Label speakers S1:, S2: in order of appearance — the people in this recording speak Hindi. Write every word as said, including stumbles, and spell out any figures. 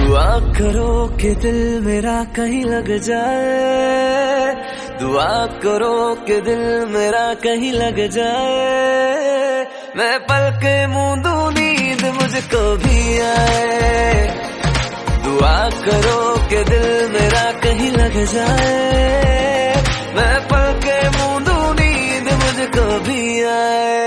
S1: दुआ करो कि दिल मेरा कहीं लग जाए, दुआ करो कि दिल मेरा कहीं लग जाए। मैं पल के मूंदू नींद मुझको भी आए। दुआ करो कि दिल मेरा कहीं लग जाए। मैं पल के मूंदू नींद मुझको भी आए।